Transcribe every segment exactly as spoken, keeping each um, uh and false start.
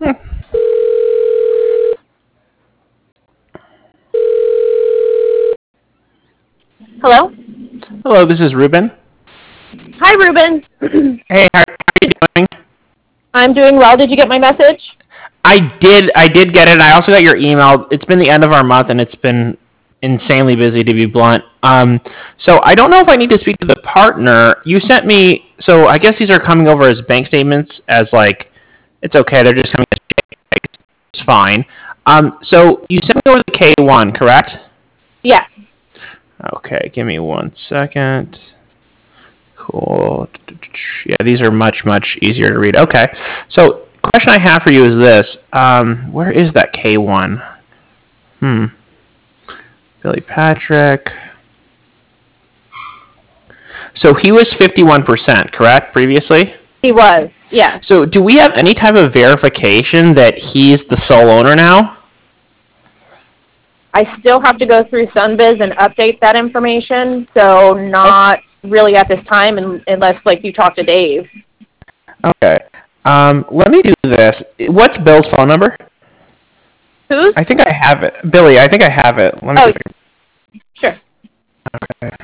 Hello? Hello, this is Ruben. Hi, Ruben. Hey, how are you doing? I'm doing well. Did you get my message? I did. I did get it. I also got your email. It's been the end of our month, and it's been insanely busy, to be blunt. Um, so I don't know if I need to speak to the partner. You sent me. So I guess these are coming over as bank statements. As like, it's okay. They're just coming as checks. It's fine. Um, so you sent me over the K one, correct? Yes. Okay. Give me one second. Cool. Yeah, these are much, much easier to read. Okay. So, question I have for you is this. Um, where is that K one? Hmm. Billy Patrick. So, he was fifty-one percent, correct, previously? He was, yes. So, do we have any type of verification that he's the sole owner now? I still have to go through Sunbiz and update that information, so not really at this time unless, like, you talk to Dave. Okay. Um, let me do this. What's Bill's phone number? Whose? I think I have it. Billy, I think I have it. Let me oh, see if I can... Sure. Okay.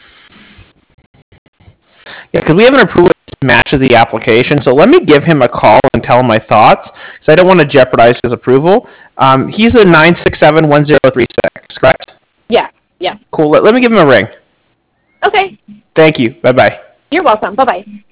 Yeah, because we have an approval that matches the application, so let me give him a call and tell him my thoughts, because I don't want to jeopardize his approval. Um, he's a nine six seven one zero three six, correct? Yeah, yeah. Cool. Let, let me give him a ring. Okay. Thank you. Bye-bye. You're welcome. Bye-bye.